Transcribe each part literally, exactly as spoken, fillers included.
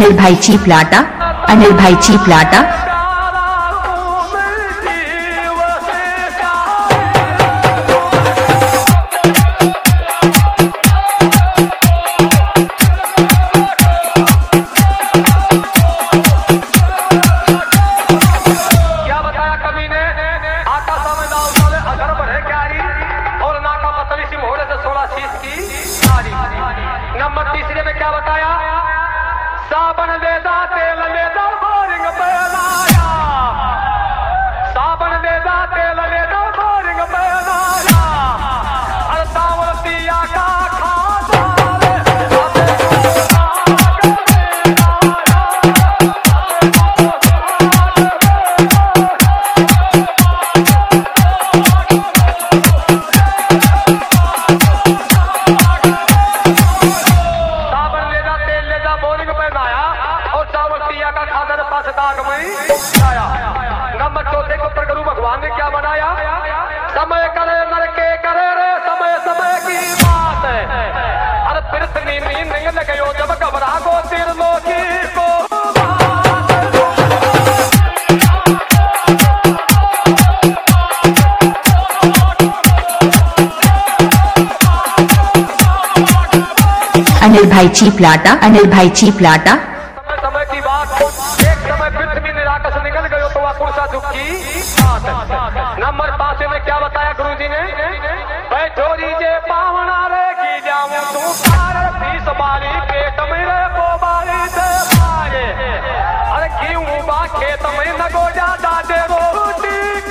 अनिल भाई चीपलाटा, अनिल भाई चीपलाटा। नंबर तीसरे में क्या बताया? साबन लेदा तेल लेदा बोरिंग पे लाया, साबन लेदा तेल लेदा बोरिंग पे लाया, अरे सावरतिया का खाता नंबर चौथे को प्रभु भगवान ने क्या बनाया? समय करे नरके करे रे, समय समय की बात है। अरे पृथ्वी नींद नहीं लगे जब घबरा गो तिर लोकी को अनिल भाई चीपलाटा, अनिल भाई चीपलाटा। समय की बात, एक समय पृथ्वी निराकस निकल गयो तो पुरुषा दुख की बात। नंबर पांच में क्या बताया गुरु जी ने? बैठोरी जे पावना रे की जाऊं तू पार बीस बारी पेट में रे को बारी से मारे, अरे क्यों बा खेत में न गो जा दादे रोटी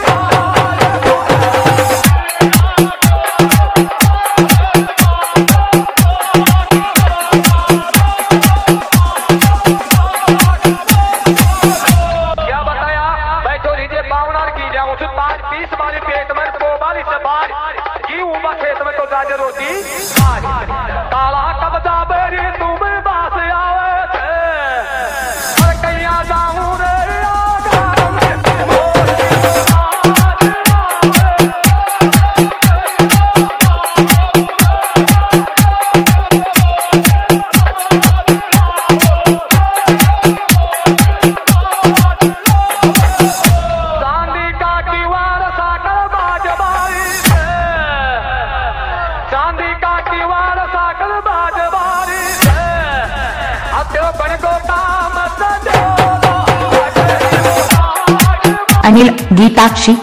रोटी काला कब्जा बेरी तुम्हें बास आवे थे, अरे कैया जाऊं रे चांदी का दीवार साकर बाजबाई थे, चांदी का दीवार साकल बाजबारी है, अत्यो बन को काम सजो अनिल गीताक्षी,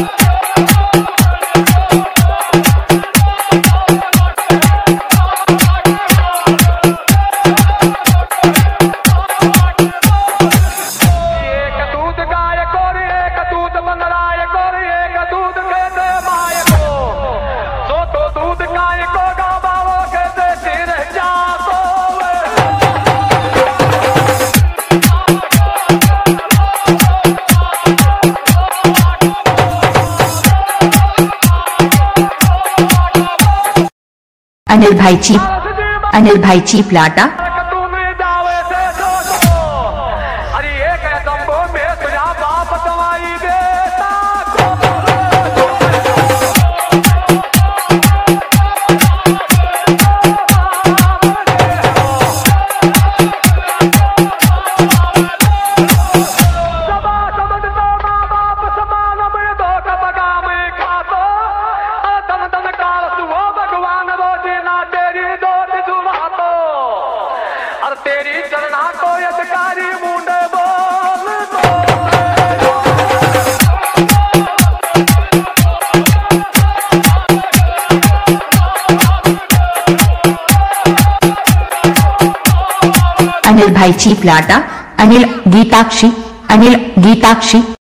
एक दूध गाय को एक दूध बंदराय को एक दूध के दे माय को, सो तो दूध गाय को गाबाओ के दे सिर जा तो अनिल भाई चीप, अनिल भाई चीपलाटा। अरे एक दम्बो में तुझा बाप दवाई देता तेरी चरना को यदकारी मुंडे बोल दो। अनिल भाई चीपलाटा, अनिल गीताक्षी, अनिल गीताक्षी।